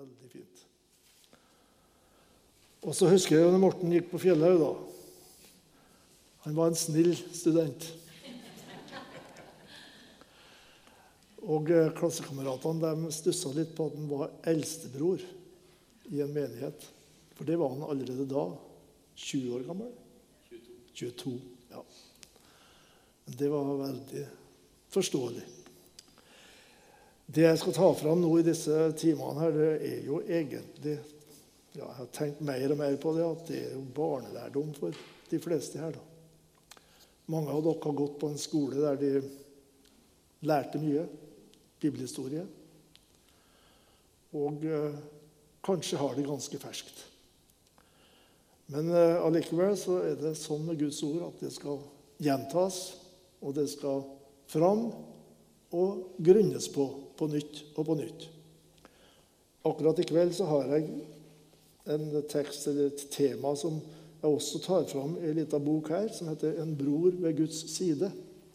Veldig fint. Og så husker jeg jo når Morten gikk på Fjellhaug da. Han var en snill student. Og klassekameratene de stusset litt på at han var eldstebror i en menighet. For det var han allerede da. 20 år gammel. 22, ja. Men det var veldig forståelig. Det jeg skal ta fram nå i disse timene her, det er jo egentlig, ja, jeg har tenkt mer og mer på det, at det er jo barnelærdom for de fleste her da. Mange av dere har gått på en skole der de lærte mye, bibelhistorie, og kanskje har det ganske ferskt. Men allikevel så er det sånn med Guds ord at det skal gjentas, og det skal fram og grunnes på nytt og på nytt. Akkurat i kveld så har jeg en tekst eller et tema som jeg også tar fram i en liten bok her, som heter «En bror ved Guds side».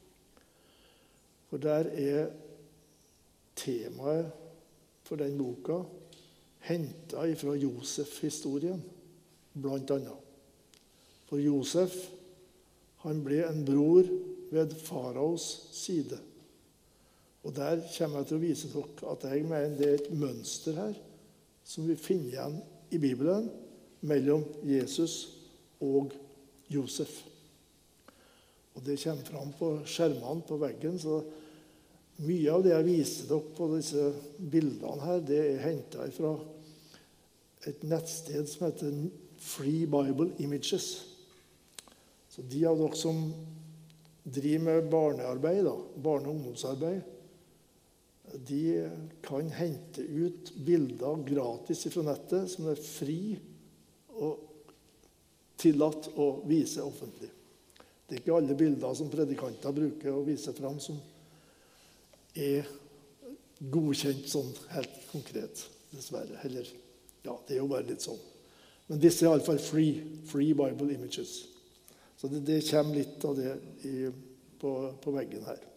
For der er temaet for den boka hentet fra Josef-historien, blant annet. For Josef, han ble en bror ved faraos side. Og der kommer jeg til å vise dere at jeg mener det er et mønster her som vi finner igjen i Bibelen mellom Jesus og Josef. Og det kommer fram på skjermene på veggen, så mye av det jeg viser dere på disse bildene her, det er hentet fra et nettsted som heter Free Bible Images. Så de av dere som driver med barnearbeid, barne- og ungdomsarbeid, de kan hente ut bilder gratis fra nettet som er fri og tillatt å vise offentlig. Det er ikke alle bilder som predikanter bruker å vise frem som er godkjent sånn helt konkret, dessverre. Eller, ja, det er jo bare litt sånn. Men disse er i alle fall free Bible Images. Så det kommer litt av det på veggen her.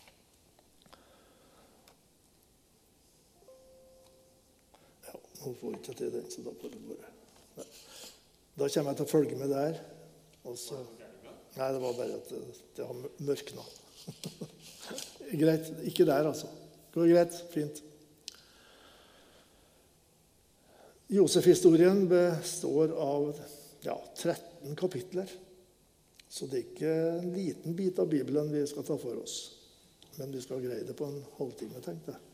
Ja, nå får jeg ikke til den, så da får det bare... Nei. Da kommer jeg til å følge med der. Og så... Nei, det var bare at det har mørknet. Greit, ikke der altså. Går greit, fint. Josef-historien består av 13 kapitler. Så det er ikke en liten bit av Bibelen vi skal ta for oss. Men vi skal greie det på en halvtime, tenkte jeg.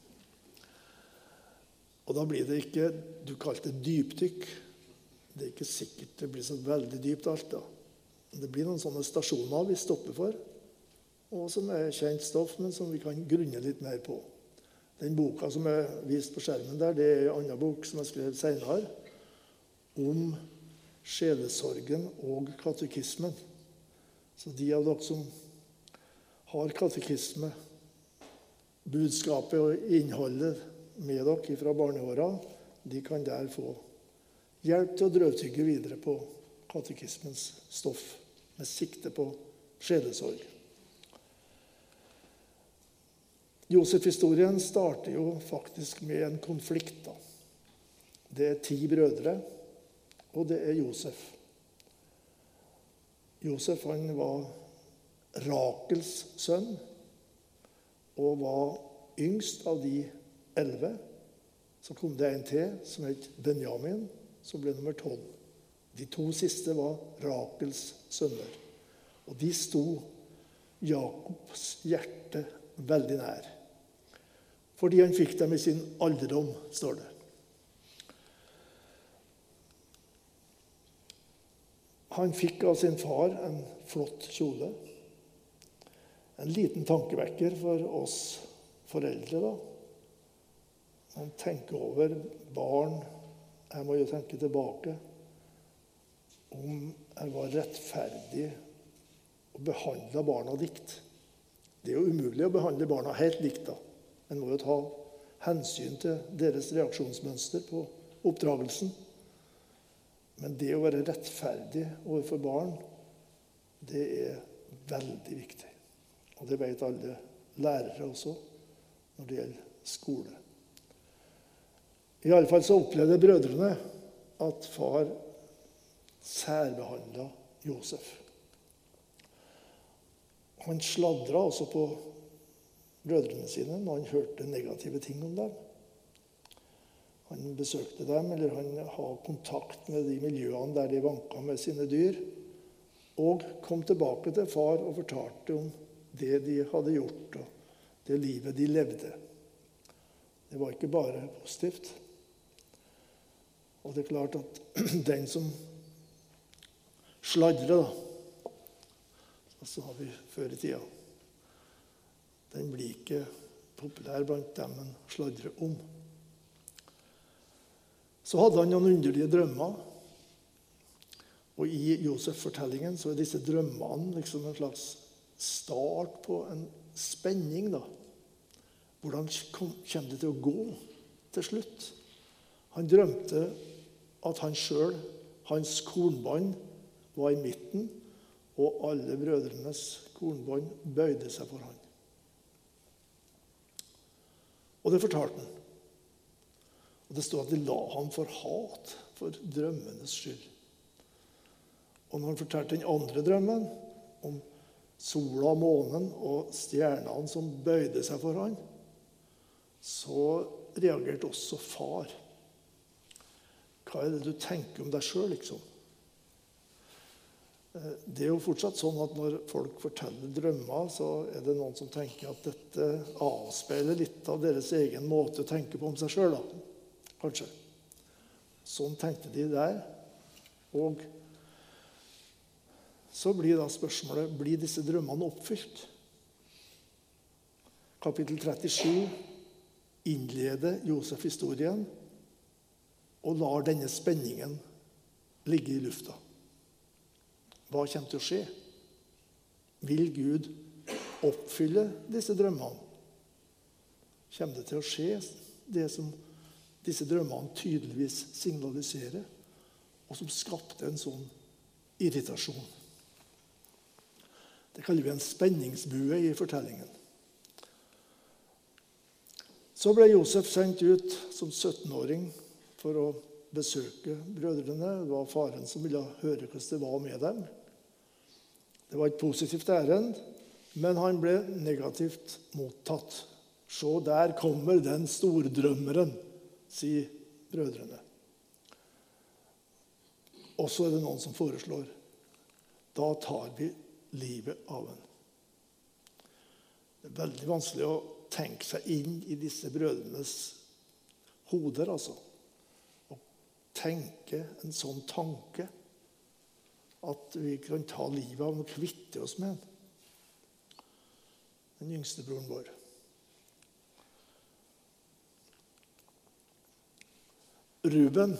Og da blir det ikke, du kalte det dypdykk. Det er ikke sikkert det blir så veldig dypt alt da. Det blir noen sånne stasjoner vi stopper for, og som er kjent stoff, men som vi kan grunne litt mer på. Den boka som er vist på skjermen der, det er en annen bok som jeg skrev senere, om sjelesorgen og katekismen. Så de av dere som har katekisme, budskapet og innholdet med dere fra barneåra, de kan der få hjelp til å drøvtygge videre på katekismens stoff, med sikte på sjelesorg. Josef-historien starter jo faktisk med en konflikt da. Det er 10 brødre, og det er Josef. Josef han var Rakels sønn, og var yngst av de 11. Så kom det en til som het Benjamin, som ble nummer 12. De 2 siste var Rakels sønner. Og de sto Jakobs hjerte veldig nær. Fordi han fikk dem i sin alderdom, står det. Han fikk av sin far en flott kjole. En liten tankevekker for oss foreldre da. Man tenker over barn. Jeg må jo tenke tilbake om jeg var rettferdig og behandlet barna likt. Det er jo umulig å behandle barna helt likt da. En må jo ta hensyn til deres reaksjonsmønster på oppdragelsen. Men det å være rettferdig overfor barn, det er veldig viktig. Og det vet alle lærere også, når det gjelder skole. I alle fall så opplevde brødrene at far særbehandlet Josef. Han sladret også på brødrene sine når han hørte negative ting om dem. Han besøkte dem, eller han hadde kontakt med de miljøene der de vanket med sine dyr, og kom tilbake til far og fortalte om det de hadde gjort, og det livet de levde. Det var ikke bare positivt. Og det er klart at den som sladrer, så har vi før i tida, den blir ikke populær blant dem man sladrer om. Så hadde han noen underlige drømmer. Og i Josef-fortellingen så er disse drømmene liksom en slags start på en spenning. Hvordan kommer det til å gå til slutt? Han drømte at han selv, hans kornbånd, var i midten, og alle brødrenes kornbånd bøyde seg for han. Og det fortalte han. Og det står at de la han for hat, for drømmenes skyld. Og når han fortalte den andre drømmen, om sola, månen og stjernene som bøyde seg for han, så reagerte også far. Hva er det du tenker om deg selv, liksom? Det er jo fortsatt sånn at når folk forteller drømmer, så er det noen som tenker at dette avspeiler litt av deres egen måte å tenke på om seg selv, kanskje. Sånn tenkte de der. Og så blir da spørsmålet, blir disse drømmene oppfylt? Kapittel 37 innleder Josef-historien og lar denne spenningen ligge i lufta. Hva kommer til å skje? Vil Gud oppfylle disse drømmene? Kommer det til å skje det som disse drømmene tydeligvis signaliserer, og som skapte en sånn irritasjon? Det kaller vi en spenningsbue i fortellingen. Så ble Josef sendt ut som 17-åring for å besøke brødrene. Det var faren som ville høre hvordan det var med dem. Det var et positivt ærend, men han ble negativt mottatt. «Se, der kommer den stordrømmeren», sier brødrene. Og så er det noen som foreslår, da tar vi livet av en. Det er veldig vanskelig å tenke seg inn i disse brødrenes hoder, altså. Og tenke en sånn tanke, at vi kan ta livet av og kvitte oss med den yngste broren vår. Ruben,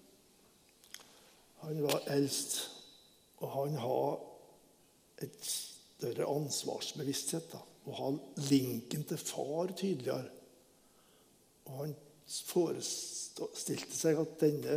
han var eldst, og han har et større ansvarsbevissthet, og ha linken til far tydeligere. Og han forestilte seg at denne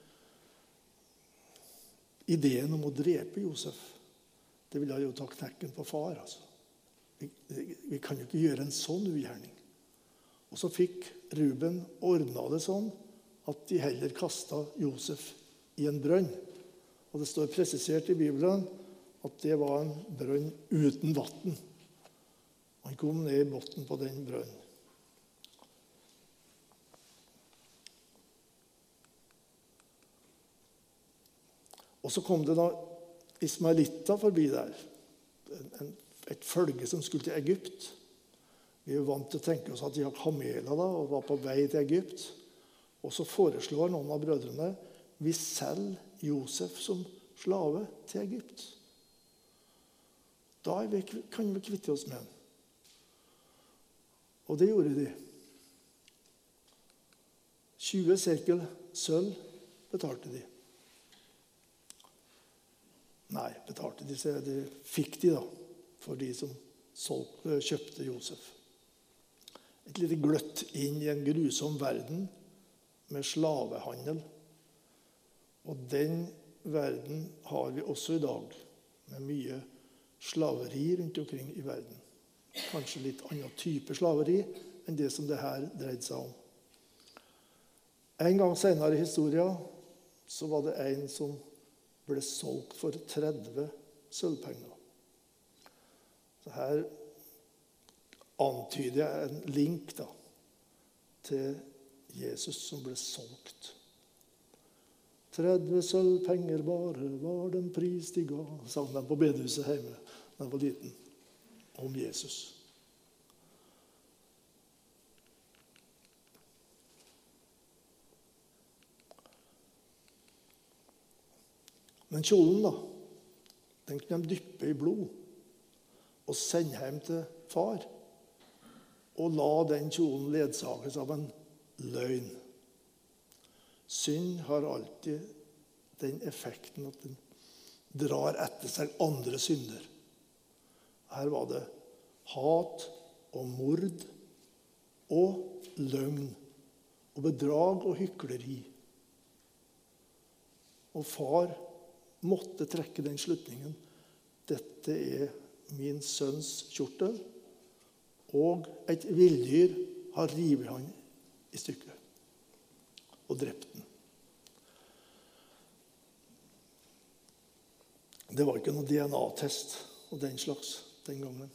ideen om å drepe Josef, det ville jo ta knekken på far. Altså. Vi kan jo ikke gjøre en sånn ugjerning. Og så fikk Ruben ordnet det sånn at de heller kastet Josef i en brønn. Og det står presisert i Bibelen at det var en brønn uten vatten. Han kom ned i botten på den brønnen. Og så kom det da ismaelitter forbi der. Et følge som skulle til Egypt. Vi er jo vant til å tenke oss at de har kameler da, og var på vei til Egypt. Og så foreslår noen av brødrene, vi selger Josef som slave til Egypt. Da kan vi kvitte oss med han. Og det gjorde de. 20 sekel sølv betalte de. Nei, betalte de, så det fikk de da, for de som kjøpte Josef. Et lite gløtt inn i en grusom verden med slavehandel. Og den verden har vi også i dag, med mye slaveri rundt omkring i verden. Kanskje litt annen type slaveri enn det som det her dreide seg om. En gang senere i historien så var det en som ble solgt for 30 sølvpenger. Så her antyder jeg en link til Jesus som ble solgt. 30 sølvpenger bare var den pris de ga, sang de på bedehuset hjemme da jeg var liten, om Jesus. Men kjolen den kunne de dyppe i blod og sende hjem til far, og la den kjolen ledsages av en løgn. Synd har alltid den effekten at den drar etter seg andre synder. Her var det hat og mord og løgn og bedrag og hykleri. Og far måtte trekke den slutningen. Dette er min sønns kjortel, og et villdyr har rivet han i stykker og drept den. Det var ikke noe DNA-test og den slags den gangen.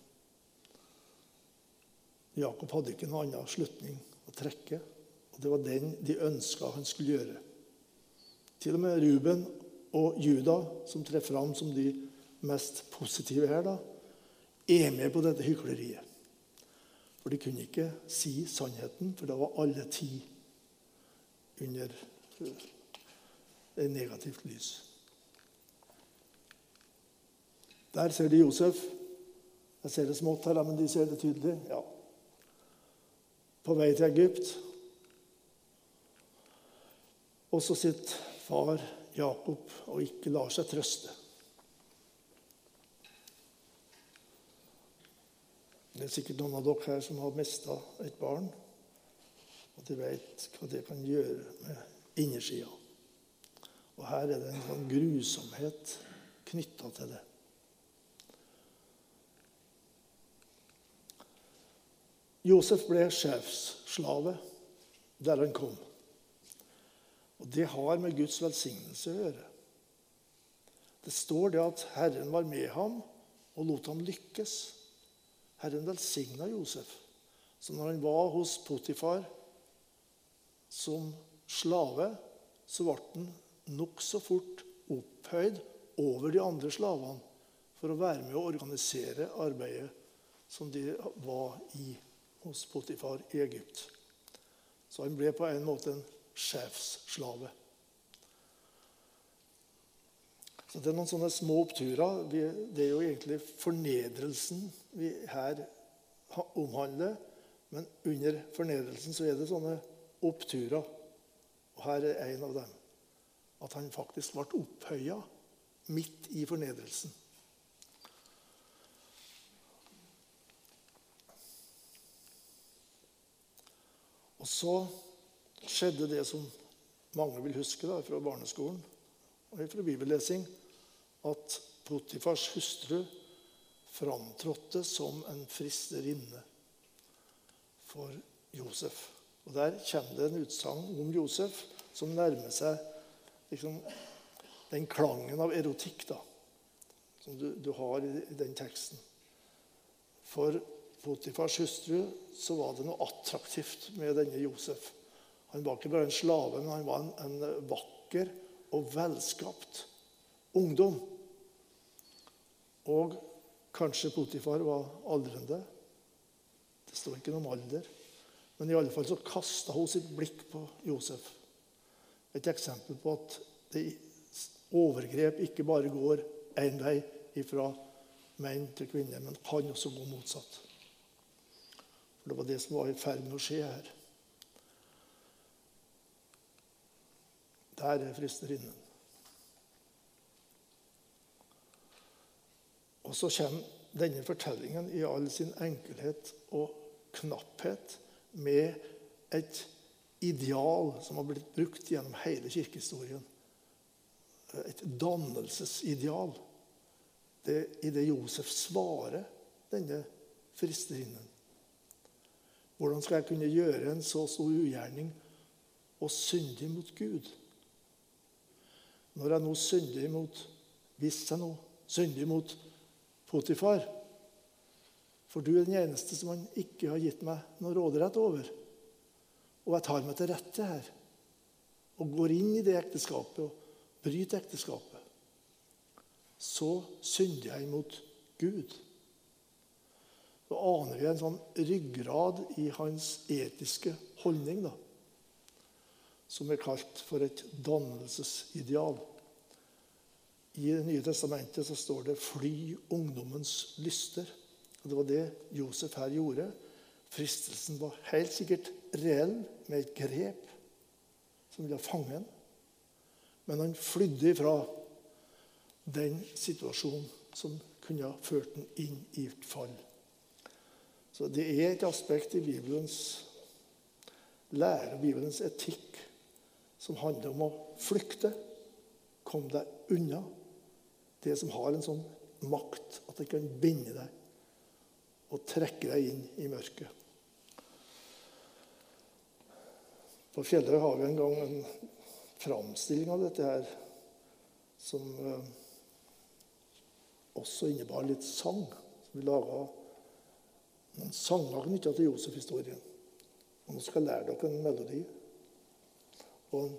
Jakob hadde ikke noen annen slutning å trekke, og det var den de ønsket han skulle gjøre. Til og med Ruben og Juda, som trer fram som de mest positive her, er med på dette hykleriet. For de kunne ikke si sannheten, for da var alle 10 under et negativt lys. Der ser de Josef. Jeg ser det smått her, men de ser det tydelig. Ja. På vei til Egypt. Og så sitter far Jakob og ikke lar seg trøste. Det er sikkert noen av dere her som har mistet et barn, og de vet hva det kan gjøre med innersida. Og her er det en sånn grusomhet knyttet til det. Josef ble sjefsslave der han kom. Og det har med Guds velsignelse å gjøre. Det står det at Herren var med ham og lot ham lykkes. Herren velsignet Josef. Så når han var hos Potifar som slave, så ble han nok så fort opphøyd over de andre slavene for å være med å organisere arbeidet som de var i hos Potifar i Egypt. Så han ble på en måte en sjefsslave. Så det er noen sånne små oppturer. Det er jo egentlig fornedrelsen vi her omhandler, men under fornedrelsen så er det sånne oppturer. Og her er en av dem. At han faktisk ble opphøyet midt i fornedrelsen. Og så skjedde det som mange vil huske fra barneskolen og fra bibellesing, at Potifars hustru framtrådte som en fristerinne for Josef. Og der kommer det en utsagn om Josef som nærmer seg den klangen av erotikk som du har i den teksten. For Potifars hustru så var det noe attraktivt med denne Josef. Han var ikke bare en slave, men han var en vakker og velskapt ungdom. Og kanskje Potifar var aldrende. Det står ikke noe om alder. Men i alle fall så kastet hun sitt blikk på Josef. Et eksempel på at det overgrep ikke bare går en vei fra menn til kvinner, men kan også gå motsatt. For det var det som var i ferd med å skje her. Der er fristerinnen. Og så kommer denne fortellingen i all sin enkelhet og knapphet med et ideal som har blitt brukt gjennom hele kirkehistorien. Et dannelsesideal. Det i det Josef svarer denne fristerinnen. Hvordan skal jeg kunne gjøre en så stor ugjerning og syndig mot Gud. Når jeg nå synder mot, hvis jeg nå synder mot Potifar, for du er den eneste som han ikke har gitt meg noe råderett over, og jeg tar meg til rette her, og går inn i det ekteskapet og bryter ekteskapet, så synder jeg mot Gud. Da aner vi en sånn ryggrad i hans etiske holdning, da, som er kalt for et dannelsesideal. I Det nye testamentet så står det «fly ungdommens lyster». Og det var det Josef her gjorde. Fristelsen var helt sikkert reell, med et grep som ville fange ham. Men han flydde ifra den situasjonen som kunne ha ført ham inn i et fall. Så det er et aspekt i Bibelens lære, Bibelens etikk, som handler om å flykte, komme deg unna det som har en sånn makt at det kan binde deg og trekke deg inn i mørket. På Fjelløy har vi en gang en framstilling av dette her, som også innebar litt sang. Vi laget noen sanger knyttet til Josef-historien. Og nå skal jeg lære dere en melodi. Og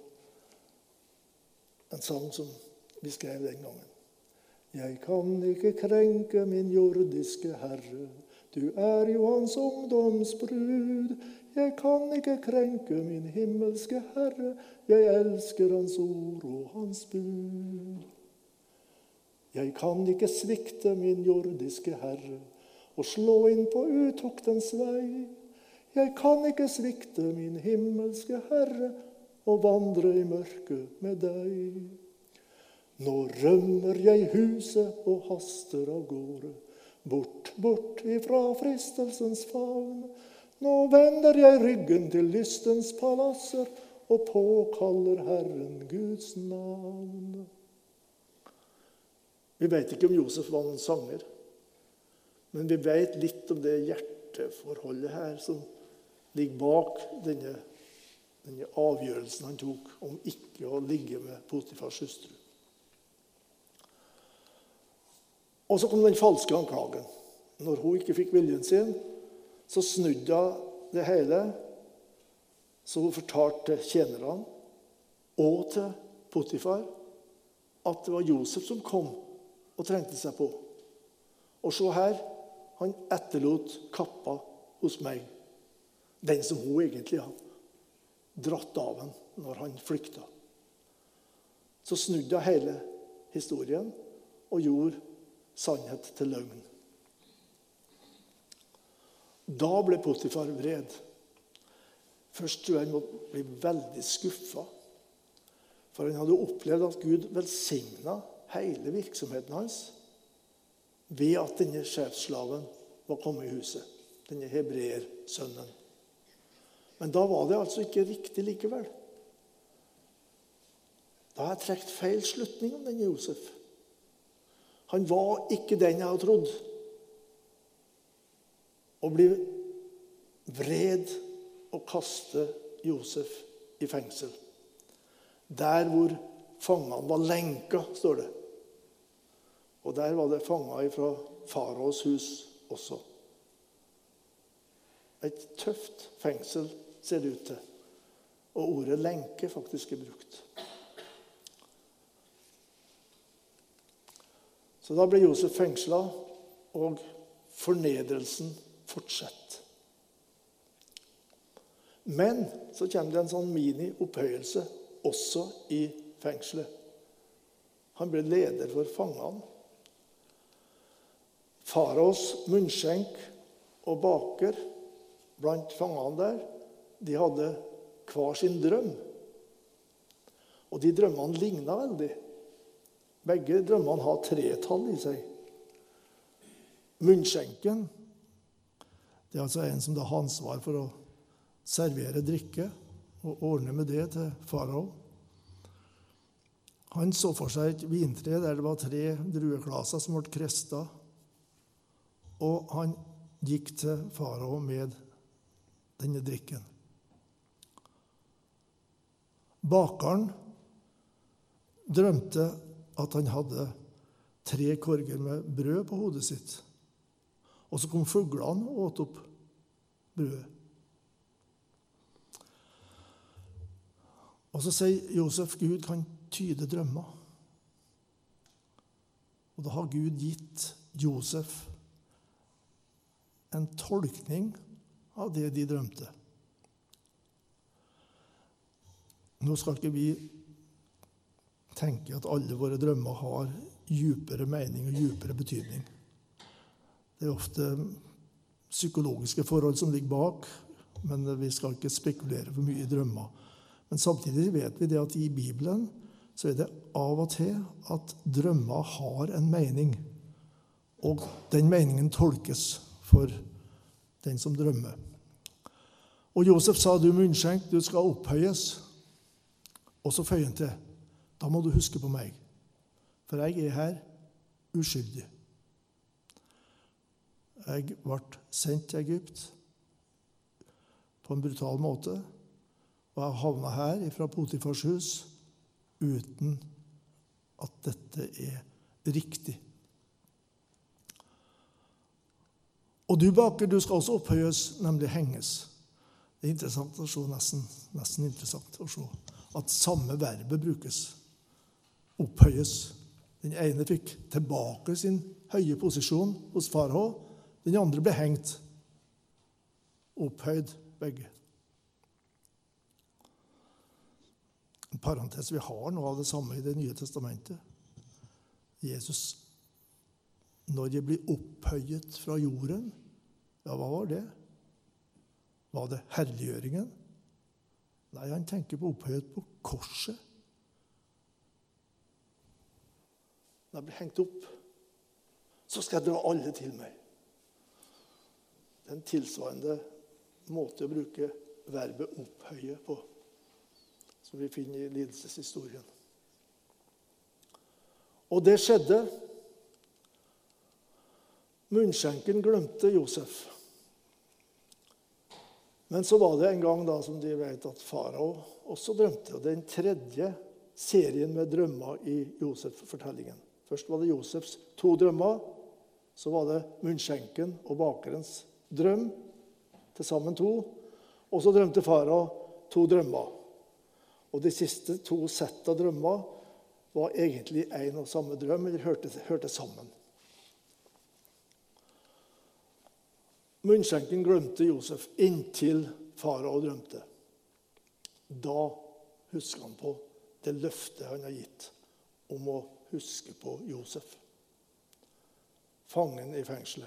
en sang som vi skrev den gangen. Jeg kan ikke krenke min jordiske Herre, du er jo hans ungdomsbrud. Jeg kan ikke krenke min himmelske Herre, jeg elsker hans ord og hans bud. Jeg kan ikke svikte min jordiske Herre og slå inn på utuktens vei. Jeg kan ikke svikte min himmelske Herre og vandre i mørket med deg. Nå rømmer jeg huset og haster av gårde, bort, bort ifra fristelsens favn. Nå vender jeg ryggen til lystens palasser og påkaller Herren Guds navn. Vi vet ikke om Josef var noen sanger, men vi vet litt om det hjerteforholdet her som ligger bak denne avgjørelsen han tok om ikke å ligge med Potifars hustru. Og så kom den falske anklagen. Når hun ikke fikk viljen sin, så snudde hun det hele, så hun fortalte tjenerne og til Potifar at det var Josef som kom og trengte seg på. Og se her, han etterlot kappa hos meg, den som hun egentlig hadde dratt av ham når han flykta. Så snudde hun hele historien og gjorde sannhet til løgn. Da ble Potifar vred. Først tror jeg han måtte bli veldig skuffet, for han hadde opplevd at Gud velsignet hele virksomheten hans ved at denne sjefsslaven var kommet i huset, denne hebreersønnen. Men da var det altså ikke riktig likevel. Da har jeg trekt feil slutning om denne Josef. Han var ikke den jeg hadde trodd. Å bli vred og kaste Josef i fengsel. Der hvor fangene var lenka, står det. Og der var det fanger fra faraos hus også. Et tøft fengsel ser det ut til. Og ordet lenke faktisk er brukt. Så da ble Josef fengslet, og fornedrelsen fortsetter. Men så kommer det en sånn mini-opphøyelse også i fengselet. Han ble leder for fangene. Faraos munnskjenk og baker blant fangene der, de hadde hver sin drøm. Og de drømmene lignet veldig. Begge drømmene har 3-tall i seg. Munnskjenken, det er altså en som da har ansvar for å servere drikke og ordne med det til farao. Han så for seg et vintre der det var 3 drueklaser som ble krestet, og han gikk til farao med denne drikken. Bakeren drømte at han hadde 3 korger med brød på hodet sitt. Og så kom fuglene og åt opp brødet. Og så sier Josef, Gud kan tyde drømmer. Og da har Gud gitt Josef en tolkning av det de drømte. Nå skal ikke vi tenke at alle våre drømmer har djupere mening og djupere betydning. Det er ofte psykologiske forhold som ligger bak, men vi skal ikke spekulere for mye i drømmer. Men samtidig vet vi det at i Bibelen så er det av og til at drømmer har en mening, og den meningen tolkes for den som drømmer. Og Josef sa, du munnskjenk, du skal opphøyes. Og så føyer han til, da må du huske på meg, for jeg er her uskyldig. Jeg ble sendt til Egypt på en brutal måte, og jeg havnet her fra Potifars hus uten at dette er riktig. Og du baker, du skal også opphøyes, nemlig henges. Det er interessant å se, nesten interessant å se, at samme verbet brukes. Opphøyes. Den ene fikk tilbake sin høye posisjon hos farao, den andre ble hengt. Opphøyd begge. En parentes, vi har noe av det samme i Det nye testamentet. Jesus, når jeg blir opphøyet fra jorden, ja, hva var det? Var det herliggjøringen? Nei, han tenker på opphøyet på korset. Når jeg blir hengt opp, så skal jeg dra alle til meg. Det er en tilsvarende måte å bruke verbet opphøye på, som vi finner i lidelseshistorien. Og det skjedde. Munnskjenken glemte Josef. Men så var det en gang da, som de vet, at farao også drømte. Og den 3. serien med drømmer i Josef-fortellingen. Først var det Josefs 2 drømmer, så var det munnskjenken og bakerens drøm, til sammen 2. Og så drømte farao 2 drømmer. Og de siste 2 sett av drømmer var egentlig en og samme drøm, eller hørte sammen. Munnskjenken glemte Josef inntil farao drømte. Da husker han på det løftet han har gitt om å huske på Josef, fangen i fengselet.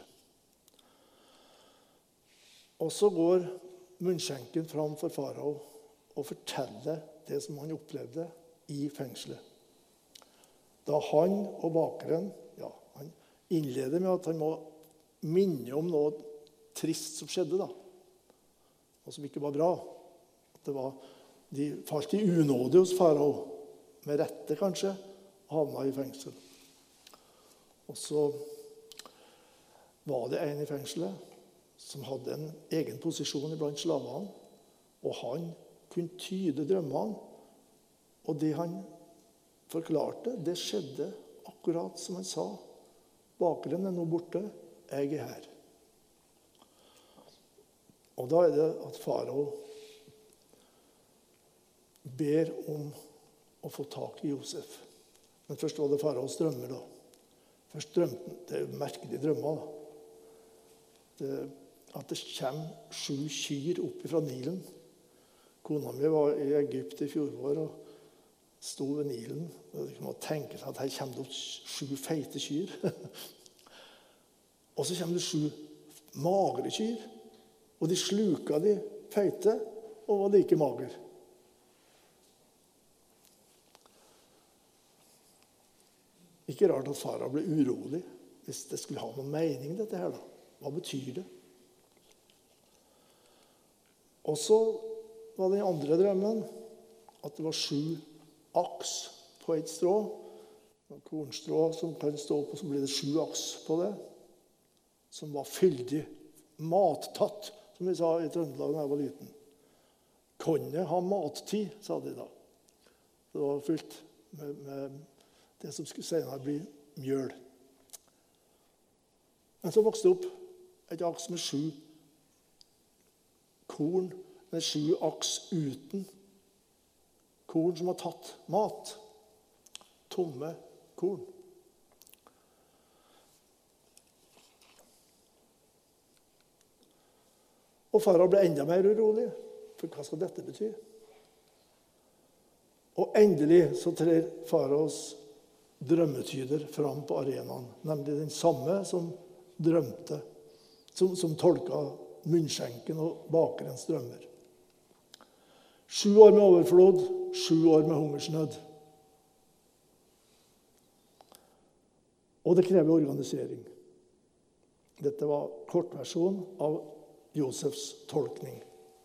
Og så går munnskjenken fram for farao og forteller det som han opplevde i fengselet. Da han og bakeren, han innleder med at han må minne om noe trist som skjedde da, og som ikke var bra. At de falt i unåde hos farao, med rette kanskje, og havnet i fengsel. Og så var det en i fengselet som hadde en egen posisjon blant slavene, og han kunne tyde drømmene, og det han forklarte, det skjedde akkurat som han sa. Bakeren er nå borte, jeg er her. Og da er det at farao ber om å få tak i Josef. Men først var det faraos drømmer da. Først drømte han, det er jo merkelige drømmer da. At det kommer 7 kyr opp fra Nilen. Kona mi var i Egypt i fjor vår og sto ved Nilen. Og det kan man tenke seg at her kommer det opp 7 feite kyr. Og så kommer det 7 magre kyr. Og de sluka de feite og var like mager. Ikke rart at farao ble urolig hvis det skulle ha noen mening dette her da. Hva betyr det? Og så var den andre drømmen at det var 7 aks på et strå. Kornstrå som kan stå på, så blir det 7 aks på det. Som var fyldig mattatt, som vi sa i Trøndelag da jeg var liten. Kan jeg ha mattid, sa de da. Det var fylt med det som skulle senere bli mjøl. Men så vokste det opp et aks med 7 korn, med 7 aks uten korn som har tatt mat. Tomme korn. Og farao ble enda mer urolig, for hva skal dette bety? Og endelig så trer faraos drømmetyder fram på arenaen, nemlig den samme som drømte, som tolka munnskjenken og bakerens drømmer. 7 år med overflod, 7 år med hungersnød. Og det krever organisering. Dette var kortversjonen av Josefs tolkning.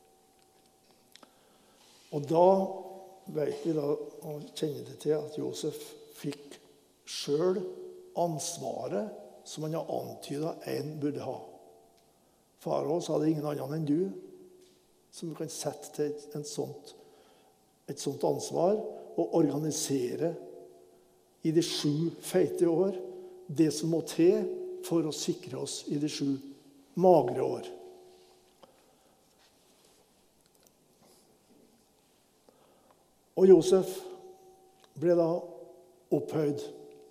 Og da vet vi da, og kjenner det til, at Josef fikk selv ansvaret som han har antydet en burde ha. Farao sa det ingen annen enn du som kan sette til et sånt ansvar og organisere i de 7 feite år det som må til for å sikre oss i de 7 magre år. Og Josef ble da opphøyd.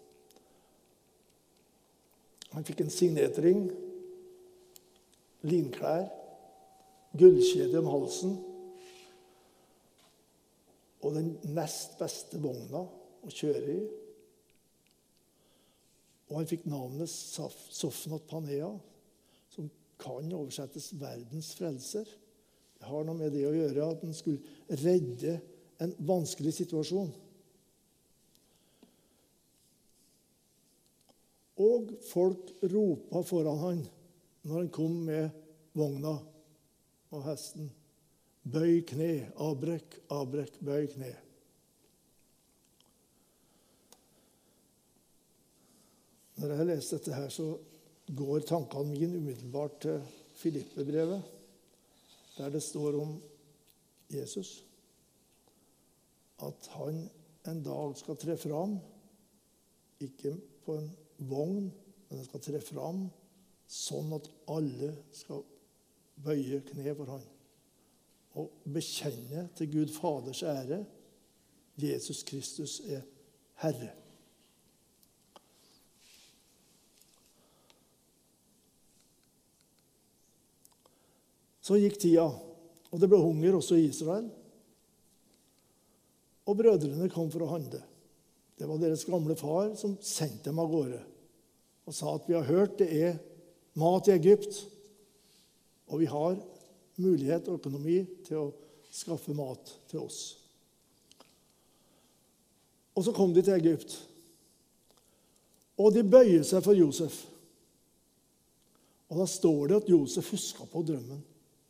Han fikk en signetring, linklær, gullkjede om halsen og den nest beste vogna å kjøre i. Og han fikk navnet Sofnat Panea, som kan oversettes verdens frelser. Det har noe med det å gjøre at han skulle redde en vanskelig situasjon. Og folk ropa foran han når han kom med vogna og hesten. Bøy kne, avbrekk, avbrekk, bøy kne. Når jeg har lest dette her, så går tankene mine umiddelbart til Filippe-brevet, der det står om Jesus. At han en dag skal tre fram, ikke på en vogn, men han skal tre fram sånn at alle skal bøye kne for han og bekjenne til Gud Faders ære Jesus Kristus er Herre. Så gikk tida, og det ble hunger også i Israel. Og brødrene kom for å handle. Det var deres gamle far som sendte dem av gårde og sa at vi har hørt det er mat i Egypt, og vi har mulighet og økonomi til å skaffe mat til oss. Og så kom de til Egypt, og de bøyer seg for Josef. Og da står det at Josef husket på drømmen.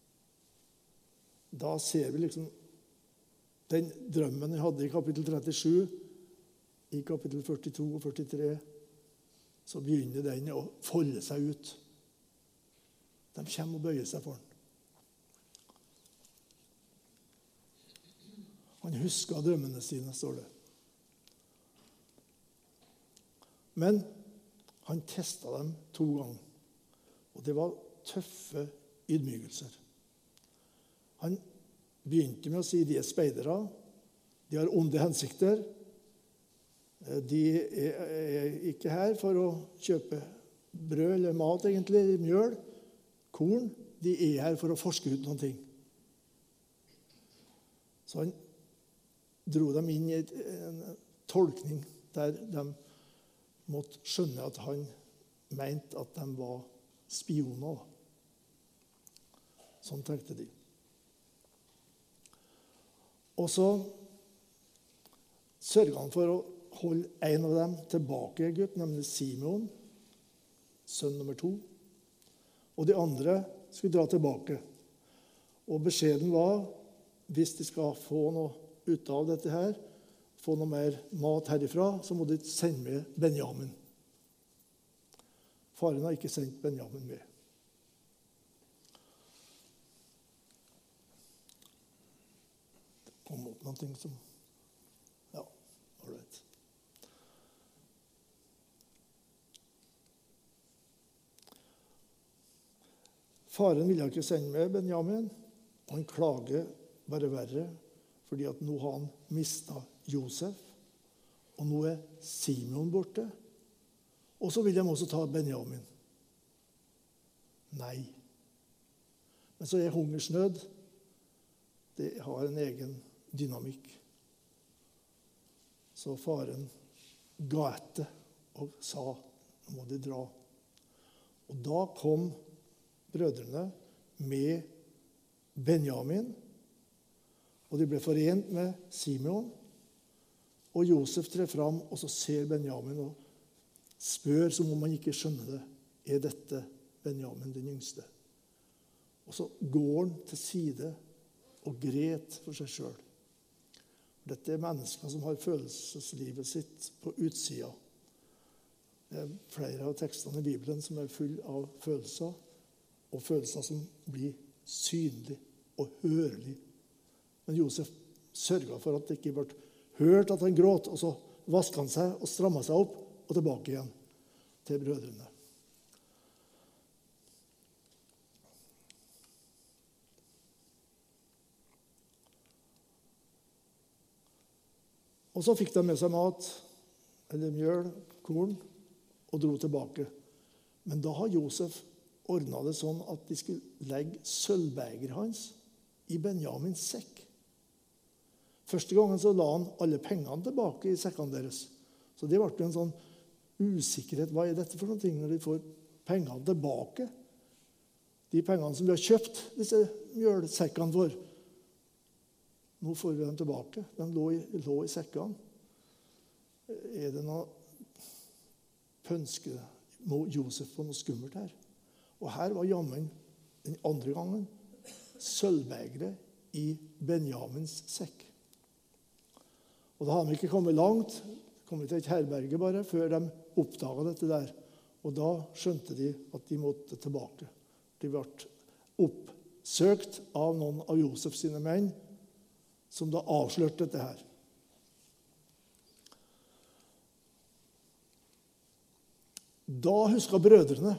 Da ser vi liksom den drømmen jeg hadde i kapittel 37, i kapittel 42 og 43, så begynner den å folde seg ut. De kommer og bøyer seg for den. Han husker drømmene sine, står det. Men han testet dem 2 ganger, og det var tøffe ydmykelser. Han begynte med å si de er speidere, de har onde hensikter, de er ikke her for å kjøpe brød eller mat, egentlig, mjøl, korn. De er her for å forske ut noen ting. Så han dro dem inn i en tolkning der de måtte skjønne at han mente at de var spioner. Sånn tenkte de. Og så sørget han for å holde en av dem tilbake i Egypt, nemlig Simeon, sønn nummer 2. Og de andre skulle dra tilbake. Og beskjeden var, hvis de skal få noe ut av dette her, få noe mer mat herifra, så må de sende med Benjamin. Faren har ikke sendt Benjamin med. Det kom opp noen ting som... Ja. Faren ville ikke sende med Benjamin, og han klager bare verre, fordi at nå har han mistet Josef, og nå er Simeon borte, og så vil de også ta Benjamin. Nei. Men så er hungersnød, det har en egen dynamikk. Så faren ga etter og sa, nå må de dra. Og da kom brødrene med Benjamin, og de ble forent med Simeon, og Josef trer fram, og så ser Benjamin og spør som om han ikke skjønner det. Er dette Benjamin den yngste? Og så går han til side og gret for seg selv. Dette er mennesker som har følelseslivet sitt på utsida. Det er flere av tekstene i Bibelen som er full av følelser, og følelser som blir synlige og hørlige. Men Josef sørget for at det ikke ble hørt at han gråt, og så vasket han seg og strammet seg opp og tilbake igjen til brødrene. Og så fikk de med seg mat, eller mjøl, korn, og dro tilbake. Men da har Josef ordnet det sånn at de skulle legge sølvbegeret hans i Benjamins sekk. Første gangen så la han alle pengene tilbake i sekkene deres. Så det ble en sånn usikkerhet. Hva er dette for noe når de får pengene tilbake? De pengene som vi har kjøpt disse mjølsekkene for. Nå får vi dem tilbake. De lå i sekkene. Er det noe pønske? Må Josef få noe skummelt her? Og her var jammen den andre gangen sølvbegeret i Benjamins sekk. Og da hadde de ikke kommet langt, kommet til et herberge bare, før de oppdaget dette der. Og da skjønte de at de måtte tilbake. De ble oppsøkt av noen av Josef sine menn, som da avslørte dette her. Da husket brødrene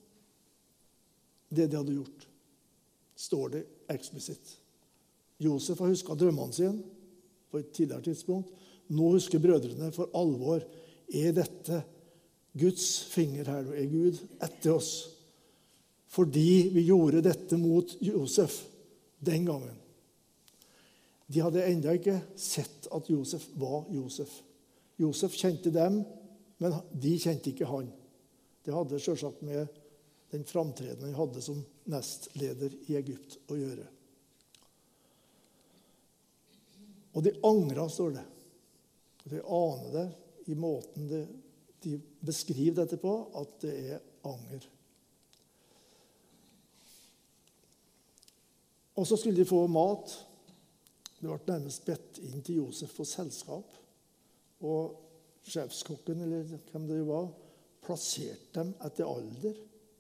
det de hadde gjort. Står det eksplisitt. Josef har husket drømmene sine på et tidligere tidspunkt. Nå husker brødrene for alvor. Er dette Guds finger her? Er Gud etter oss? Fordi vi gjorde dette mot Josef den gangen. De hadde enda ikke sett at Josef var Josef. Josef kjente dem, men de kjente ikke han. Det hadde selvsagt med den framtredenen han hadde som nestleder i Egypt å gjøre. Og de angret, står det. De aner det i måten de beskriver dette på, at det er anger. Og så skulle de få mat. Det ble nærmest bedt inn til Josef for selskap. Og sjefskokken, eller hvem det var, plasserte dem etter alder.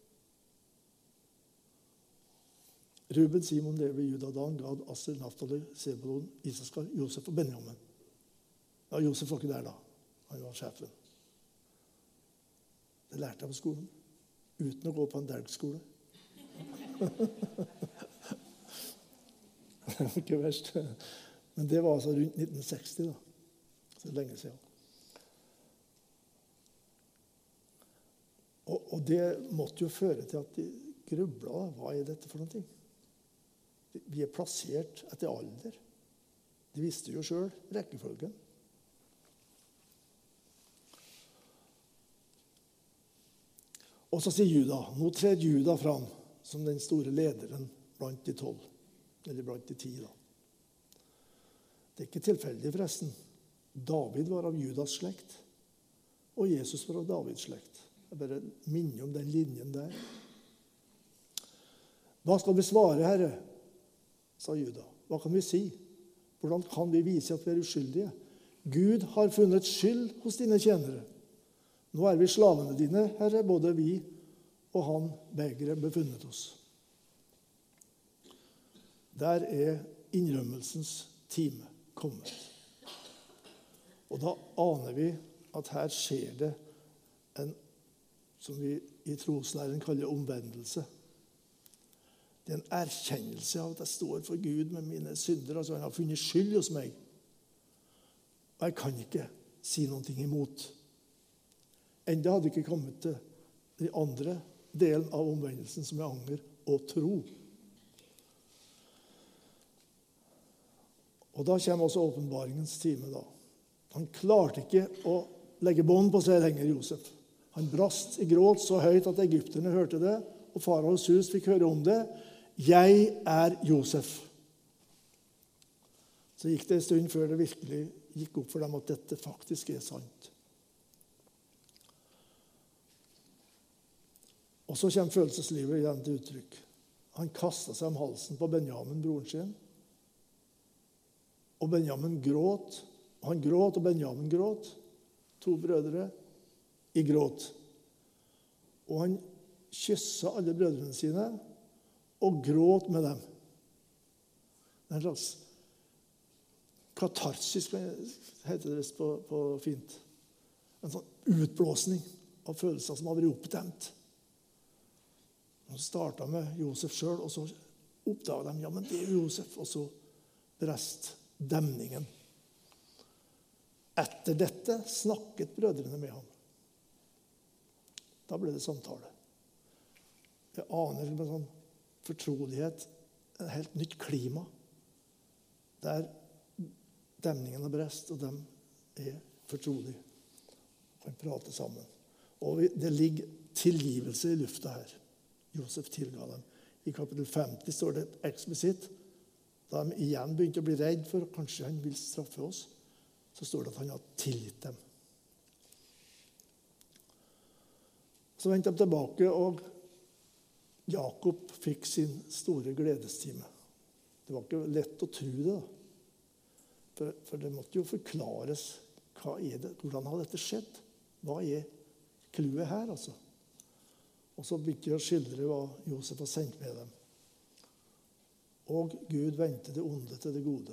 Ruben, Simon, Levi, Juda, Dan, Gad, Aser, Naftali, Sebulon, Isaskar, Josef og Benjamin. Ja, Josef var ikke der da. Han var sjefen. Det lærte jeg på skolen. Uten å gå på en dergskole. Det var ikke verst. Men det var altså rundt 1960 da. Så lenge siden. Og det måtte jo føre til at de grublet. Hva er dette for noe ting? Vi er plassert etter alder. De visste jo selv rekkefølgen. Og så sier Juda, nå trer Juda fram som den store lederen blant de 12, eller blant de 10 da. Det er ikke tilfeldig forresten. David var av Judas slekt, og Jesus var av Davids slekt. Jeg bare minner om den linjen der. Hva skal vi svare, Herre? Sa Juda. Hva kan vi si? Hvordan kan vi vise at vi er uskyldige? Gud har funnet skyld hos dine tjenere. Nå er vi slavene dine, Herre, både vi og han begge befunnet oss. Der er innrømmelsens time kommet. Og da aner vi at her skjer det en, som vi i troslæren kaller omvendelse. Det er en erkjennelse av at jeg står for Gud med mine synder. Altså, han har funnet skyld hos meg. Og jeg kan ikke si noe imot. Enda hadde jeg ikke kommet til den andre delen av omvendelsen, som er anger og tro. Og da kommer også åpenbaringens time. Da. Han klarte ikke å legge bånd på seg lenger, Josef. Han brast i gråt så høyt at egypterne hørte det, og faraos hus fikk høre om det. Jeg er Josef. Så gikk det en stund før det virkelig gikk opp for dem at dette faktisk er sant. Og så kommer følelseslivet igjen til uttrykk. Han kastet seg om halsen på Benjamin, broren sin. Og Benjamin gråt. Og han gråt, og Benjamin gråt. 2 brødre i gråt. Og han kysset alle brødrene sine og gråt med dem. Det er en slags katarsis, heter det på fint. En sånn utblåsning av følelser som har vært oppdemt. Han startet med Josef selv, og så oppdaget de, ja, men det er Josef, og så brest demningen. Etter dette snakket brødrene med ham. Da ble det samtale. Jeg aner en sånn fortrolighet, et helt nytt klima, der demningen er brest, og de er fortrolige. Kan prate sammen. Og det ligger tilgivelse i lufta her. Josef tilga dem. I kapittel 50 står det eksplisitt. Da de igjen begynte å bli redd for at kanskje han vil straffe oss, så står det at han har tilgitt dem. Så vendte de tilbake, og Jakob fikk sin store gledestime. Det var ikke lett å tro det, for det måtte jo forklares hva er det, hvordan har dette skjedd? Hva er clouet her, altså? Og så begynte de å skildre hva Josef har sendt med dem. Og Gud vendte det onde til det gode.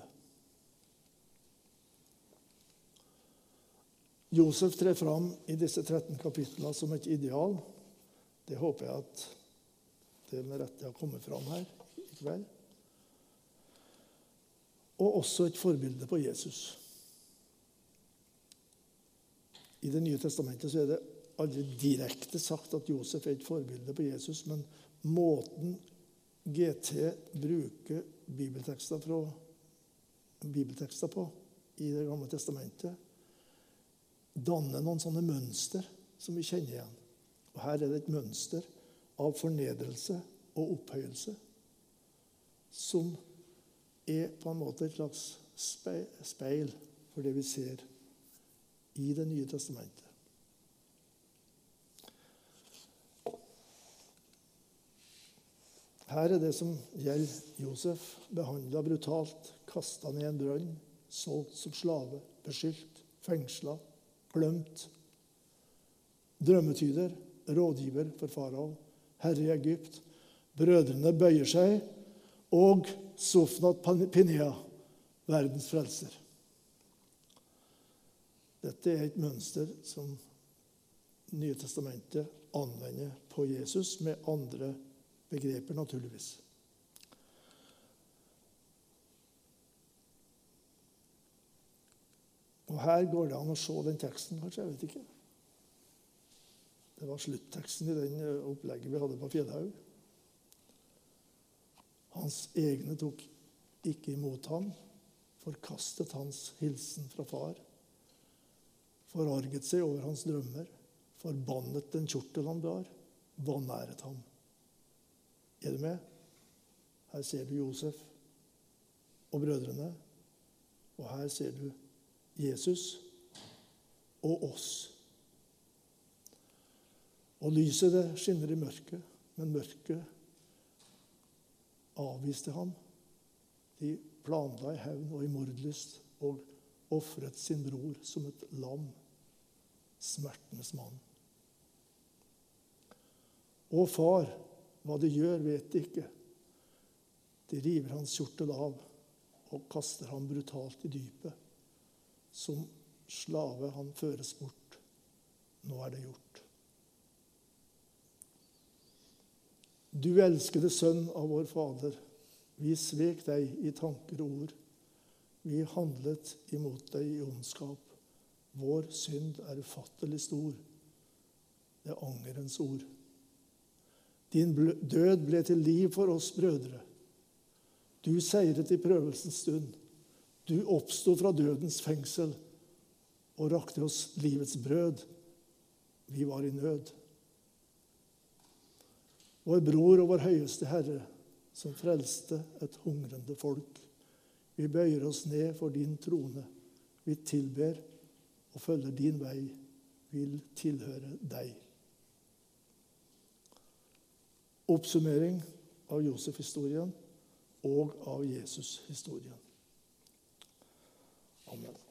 Josef trer fram i disse 13 kapitlene som et ideal. Det håper jeg at det med rette har kommet fram her i kveld. Og også et forbilde på Jesus. I Det nye testamentet så er det aldri direkte sagt at Josef er et forbilde på Jesus, men måten GT bruker bibeltekster på i Det gamle testamentet, danner noen sånne mønster som vi kjenner igjen. Og her er det et mønster av fornedrelse og opphøyelse som er på en måte et slags speil for det vi ser i Det nye testamentet. Her er det som gjelder Josef, behandlet brutalt, kastet ned i en brønn, solgt som slave, beskyldt, fengslet, glemt, drømmetyder, rådgiver for farao, herre i Egypt, brødrene bøyer seg, og Sofnat Pinea, verdens frelser. Dette er et mønster som Nye testamentet anvender på Jesus med andre begreper, naturligvis. Og her går det an å se den teksten, kanskje, jeg vet ikke. Det var slutteksten i den opplegget vi hadde på Fjellhaug. Hans egne tok ikke imot ham, forkastet hans hilsen fra far, forarget seg over hans drømmer, forbannet den kjortel han bar, vanæret ham. Er du med? Her ser du Josef og brødrene, og her ser du Jesus og oss. Og lyset det skinner i mørket, men mørket avviste ham. De planla i hevn og i mordlyst og offret sin bror som et lam, smertenes mann. Og far, hva de gjør, vet de ikke. De river hans kjortel av og kaster ham brutalt i dypet. Som slave han føres bort. Nå er det gjort. Du elskede sønn av vår Fader, vi svek deg i tanker og ord. Vi handlet imot deg i ondskap. Vår synd er ufattelig stor. Det er angerens ord. Din død ble til liv for oss brødre. Du seiret i prøvelsens stund. Du oppstod fra dødens fengsel og rakte oss livets brød. Vi var i nød. Vår bror og vår høyeste Herre, som frelste et hungrende folk. Vi bøyer oss ned for din trone. Vi tilber og følger din vei, vil tilhøre deg. Oppsummering av Josef-historien og av Jesus-historien. Amen.